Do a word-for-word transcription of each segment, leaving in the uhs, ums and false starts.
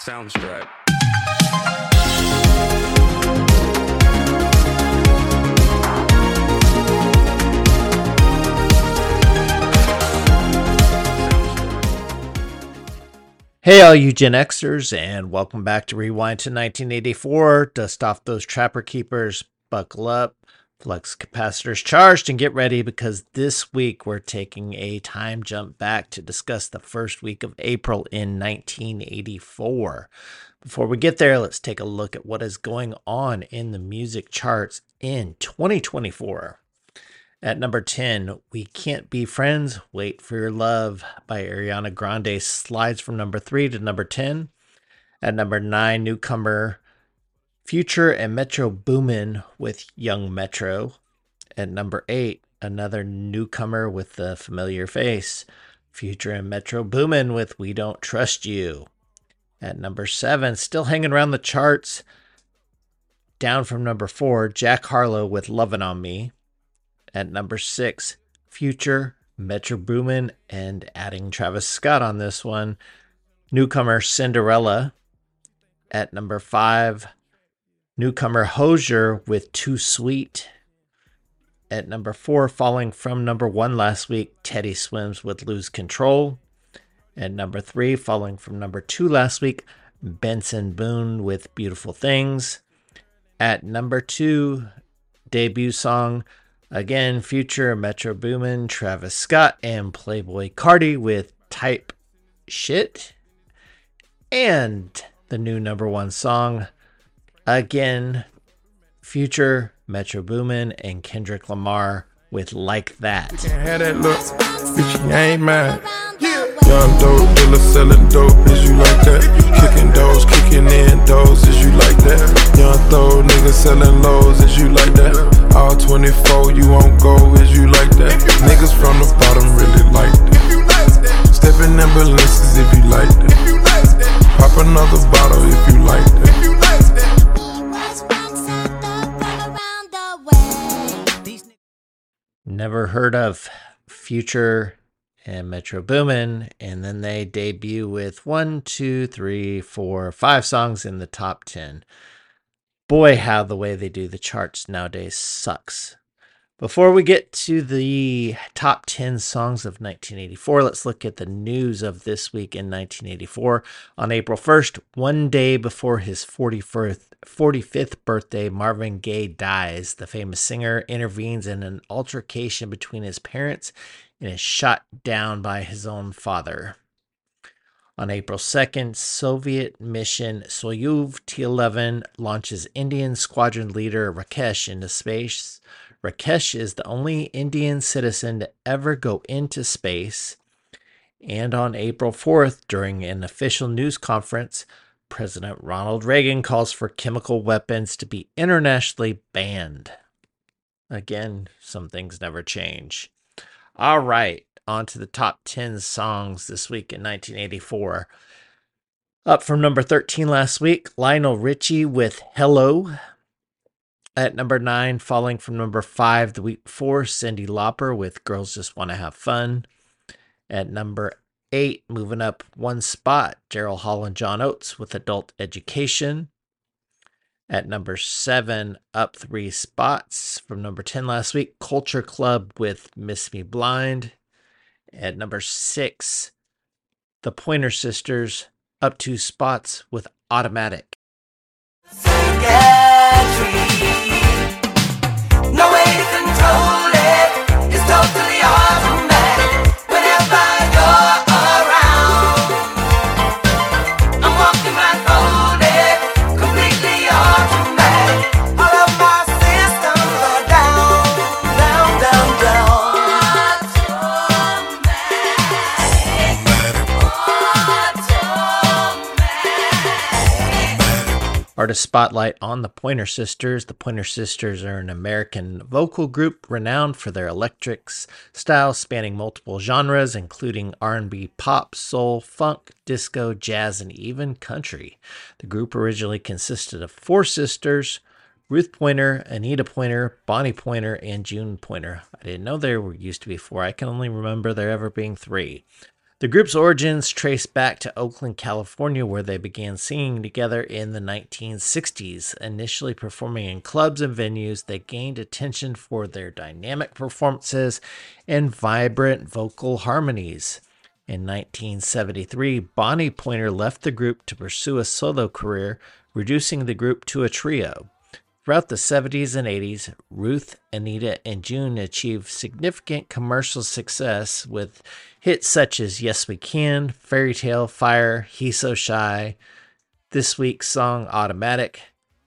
Soundstripe. Hey all you Gen Xers, and welcome back to Rewind to nineteen eighty-four. Dust off those Trapper Keepers, buckle up, flux capacitors charged, and get ready because this week we're taking a time jump back to discuss the first week of April in nineteen eighty-four. Before we get there, let's take a look at what is going on in the music charts in twenty twenty-four. At number ten, We Can't Be Friends, Wait for Your Love by Ariana Grande slides from number three to number ten. At number nine, newcomer Future and Metro Boomin with Young Metro. At number eight, another newcomer with the familiar face, Future and Metro Boomin with We Don't Trust You. At number seven, still hanging around the charts, down from number four, Jack Harlow with Lovin' on Me. At number six, Future, Metro Boomin, and adding Travis Scott on this one, newcomer Cinderella. At number five, newcomer Hozier with Too Sweet. At number four, falling from number one last week, Teddy Swims with Lose Control. At number three, falling from number two last week, Benson Boone with Beautiful Things. At number two, debut song, again, Future, Metro Boomin, Travis Scott, and Playboy Cardi with Type Shit. And the new number one song, again, Future, Metro Boomin, and Kendrick Lamar with Like That. You can have that look, bitch, you ain't mad. Young dope dealer selling dope, is you like that? Kicking doors, kicking in doors, is you like that? Young throw niggas selling lows, is you like that? All twenty-four, you won't go, is you like that? Niggas from the bottom really like that. Stepping in Balences if you like that. Pop another bottle if you like that. Never heard of Future and Metro Boomin, and then they debut with one, two, three, four, five songs in the top ten. Boy, how the way they do the charts nowadays sucks. Before we get to the top ten songs of nineteen eighty-four, let's look at the news of this week in nineteen eighty-four. On April first, one day before his forty-fifth birthday, Marvin Gaye dies. The famous singer intervenes in an altercation between his parents and is shot down by his own father. On April second, Soviet mission Soyuz T eleven launches Indian squadron leader Rakesh into space. Rakesh is the only Indian citizen to ever go into space. And on April fourth, during an official news conference, President Ronald Reagan calls for chemical weapons to be internationally banned. Again, some things never change. All right, on to the top ten songs this week in nineteen eighty-four. Up from number thirteen last week, Lionel Richie with Hello. At number nine, falling from number five the week before, Cyndi Lauper with Girls Just Wanna Have Fun. At number eight, moving up one spot, Daryl Hall and John Oates with Adult Education. At number seven, up three spots from number ten last week, Culture Club with Miss Me Blind. At number six, the Pointer Sisters, up two spots with Automatic. No way to control it, it's totally automatic. Whenever you're around, I'm walking blindfolded, completely automatic. All of my systems are down, down, down, down. Automatic. Artist spotlight on the Pointer Sisters. The Pointer Sisters are an American vocal group renowned for their electric style spanning multiple genres, including R and B, pop, soul, funk, disco, jazz, and even country. The group originally consisted of four sisters, Ruth Pointer, Anita Pointer, Bonnie Pointer, and June Pointer. I didn't know there were used to be four. I can only remember there ever being three. The group's origins trace back to Oakland, California, where they began singing together in the nineteen sixties, initially performing in clubs and venues. They gained attention for their dynamic performances and vibrant vocal harmonies. In nineteen seventy-three, Bonnie Pointer left the group to pursue a solo career, reducing the group to a trio. Throughout the seventies and eighties, Ruth, Anita, and June achieved significant commercial success with hits such as Yes We Can, Fairy Tale, Fire, He's So Shy, this week's song Automatic,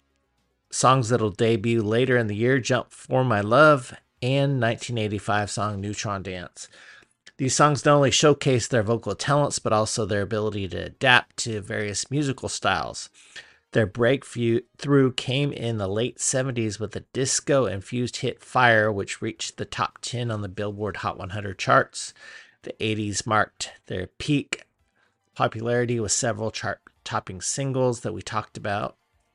songs that'll debut later in the year, Jump For My Love, and nineteen eighty-five song Neutron Dance. These songs not only showcase their vocal talents, but also their ability to adapt to various musical styles. Their breakthrough came in the late seventies with the disco-infused hit Fire, which reached the top ten on the Billboard Hot one hundred charts. The eighties marked their peak popularity with several chart-topping singles that we talked about.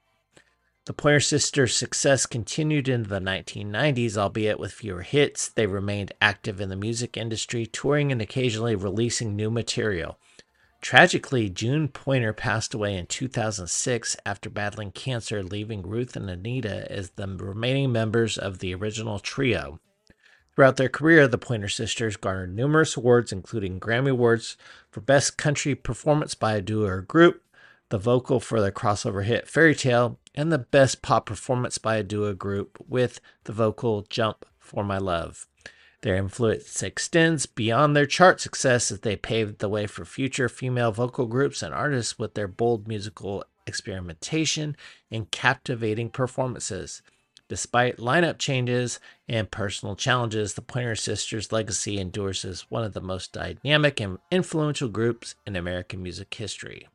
The Pointer Sisters' success continued into the nineteen nineties, albeit with fewer hits. They remained active in the music industry, touring and occasionally releasing new material. Tragically, June Pointer passed away in two thousand six after battling cancer, leaving Ruth and Anita as the remaining members of the original trio. Throughout their career, the Pointer Sisters garnered numerous awards, including Grammy Awards for Best Country Performance by a Duo or Group, the vocal for their crossover hit Fairy Tale, and the Best Pop Performance by a Duo Group with the vocal Jump For My Love. Their influence extends beyond their chart success as they paved the way for future female vocal groups and artists with their bold musical experimentation and captivating performances. Despite lineup changes and personal challenges, the Pointer Sisters' legacy endures as one of the most dynamic and influential groups in American music history.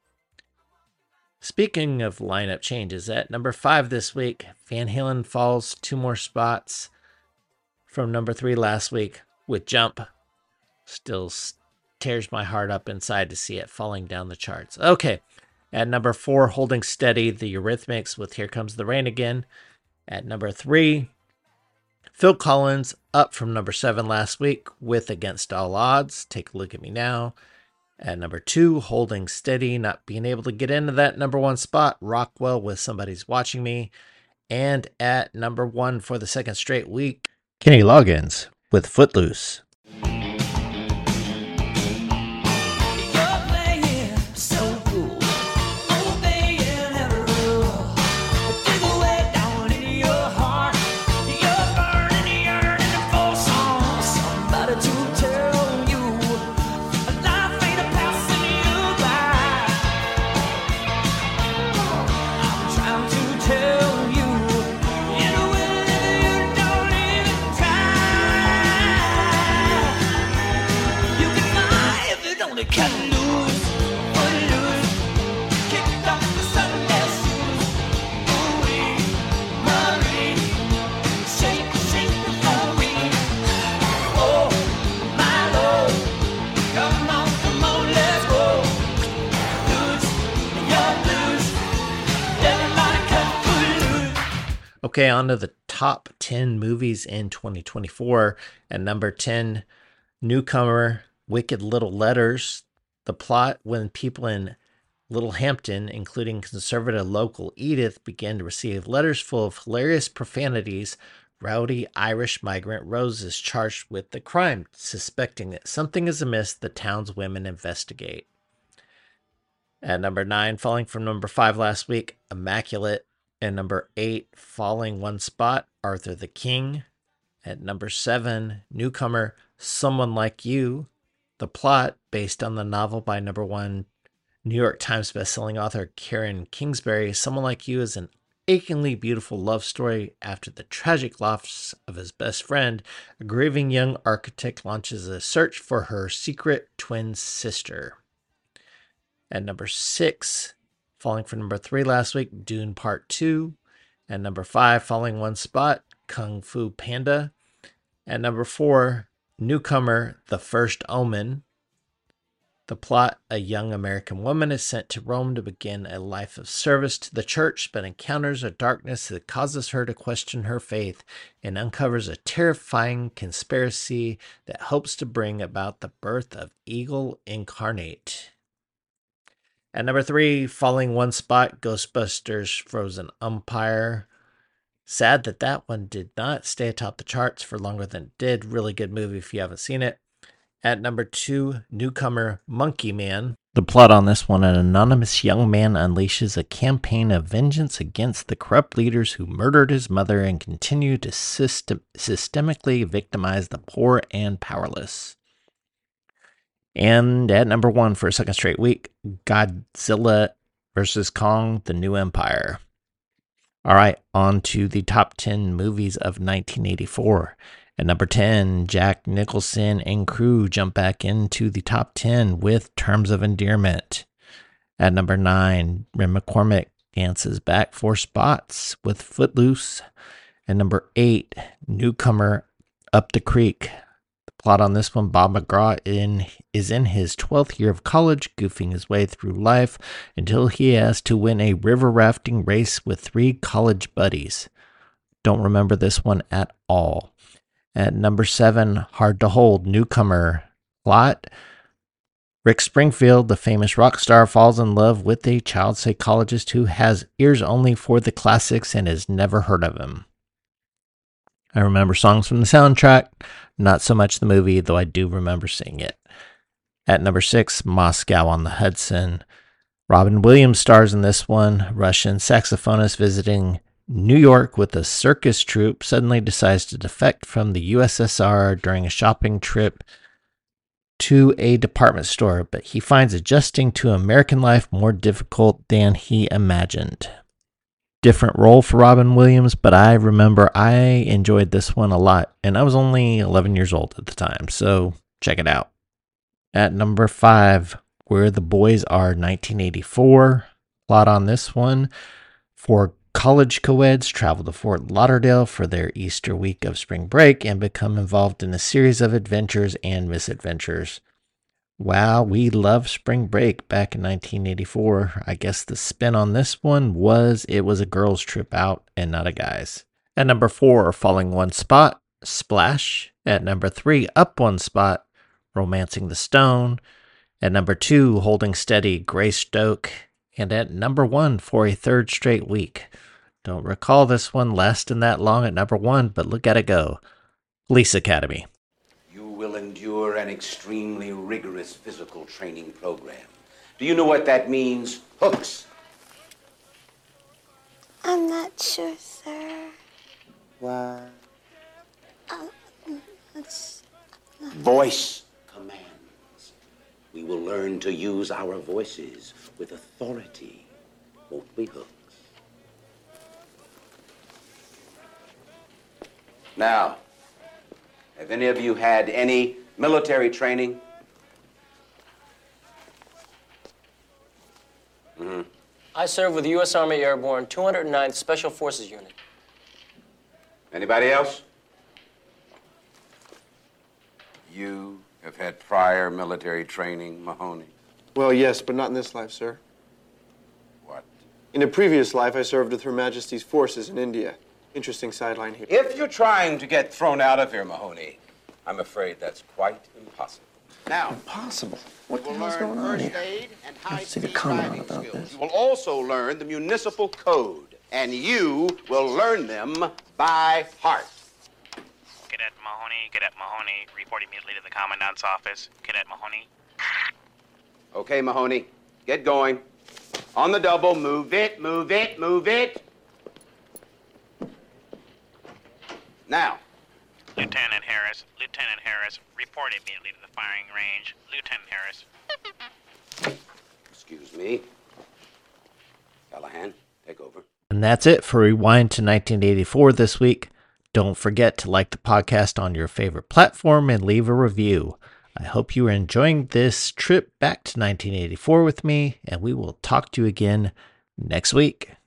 Speaking of lineup changes, at number five this week, Van Halen falls two more spots from number three last week with Jump. Still tears my heart up inside to see it falling down the charts. Okay, at number four, holding steady, the Eurythmics with Here Comes the Rain Again. At number three, Phil Collins, up from number seven last week with Against All Odds. Take a Look at Me Now. At number two, holding steady, not being able to get into that number one spot, Rockwell with Somebody's Watching Me. And at number one for the second straight week, Kenny Loggins with Footloose. Okay, on to the top ten movies in twenty twenty-four. At number ten, newcomer Wicked Little Letters. The plot: when people in Little Hampton, including conservative local Edith, began to receive letters full of hilarious profanities, rowdy Irish migrant Rose is charged with the crime. Suspecting that something is amiss, the town's women investigate. At number nine, falling from number five last week, Immaculate. At number eight, falling one spot, Arthur the King. At number seven, newcomer Someone Like You. The plot, based on the novel by number one New York Times bestselling author Karen Kingsbury, Someone Like You is an achingly beautiful love story. After the tragic loss of his best friend, a grieving young architect launches a search for her secret twin sister. At number six, falling from number three last week, Dune Part two. At number five, falling one spot, Kung Fu Panda. At number four, newcomer The First Omen. The plot: a young American woman is sent to Rome to begin a life of service to the church, but encounters a darkness that causes her to question her faith and uncovers a terrifying conspiracy that hopes to bring about the birth of Eagle Incarnate. At number three, falling one spot, Ghostbusters Frozen Empire. Sad that that one did not stay atop the charts for longer than it did. Really good movie if you haven't seen it. At number two, newcomer Monkey Man. The plot on this one: an anonymous young man unleashes a campaign of vengeance against the corrupt leaders who murdered his mother and continue to system- systemically victimize the poor and powerless. And at number one for a second straight week, Godzilla versus Kong: The New Empire. All right, on to the top ten movies of nineteen eighty-four. At number ten, Jack Nicholson and crew jump back into the top ten with Terms of Endearment. At number nine, Ren McCormick dances back four spots with Footloose. At number eight, newcomer Up the Creek. The plot on this one: Bob McGraw in, is in his twelfth year of college, goofing his way through life until he has to win a river rafting race with three college buddies. Don't remember this one at all. At number seven, Hard to Hold, newcomer. Plot: Rick Springfield, the famous rock star, falls in love with a child psychologist who has ears only for the classics and has never heard of him. I remember songs from the soundtrack, not so much the movie, though I do remember seeing it. At number six, Moscow on the Hudson. Robin Williams stars in this one. Russian saxophonist visiting New York with a circus troupe suddenly decides to defect from the U S S R during a shopping trip to a department store, but he finds adjusting to American life more difficult than he imagined. Different role for Robin Williams, but I remember I enjoyed this one a lot, and I was only eleven years old at the time, so check it out. At number five, Where the Boys Are, nineteen eighty-four. Plot on this one: four college co-eds travel to Fort Lauderdale for their Easter week of spring break and become involved in a series of adventures and misadventures. Wow, we loved spring break back in nineteen eighty-four. I guess the spin on this one was it was a girls' trip out and not a guys. At number four, falling one spot, Splash. At number three, up one spot, Romancing the Stone. At number two, Holding Steady, Greystoke. And at number one for a third straight week. Don't recall this one lasting that long at number one, but look at it go. Police Academy. You will endure an extremely rigorous physical training program. Do you know what that means? Hooks. I'm not sure, sir. What? Um, it's... Voice commands. We will learn to use our voices with authority, won't we, Hooks? Now, have any of you had any military training? Mm-hmm. I served with the U S Army Airborne two hundred ninth Special Forces Unit. Anybody else? You have had prior military training, Mahoney? Well, yes, but not in this life, sir. What? In a previous life, I served with Her Majesty's forces in India. Interesting sideline here. If you're trying to get thrown out of here, Mahoney, I'm afraid that's quite impossible. Now, Impossible. What the you will hell's learn going on first here? aid and I have to see the high-speed commandant driving about skills. this. You will also learn the municipal code, and you will learn them by heart. Cadet Mahoney, Cadet Mahoney, report immediately to the Commandant's office. Cadet Mahoney. Okay, Mahoney, get going. On the double, move it, move it, move it. Now. Lieutenant Harris, Lieutenant Harris, report immediately to the firing range. Lieutenant Harris. Excuse me. Callahan, take over. And that's it for Rewind to nineteen eighty-four this week. Don't forget to like the podcast on your favorite platform and leave a review. I hope you are enjoying this trip back to nineteen eighty-four with me, and we will talk to you again next week.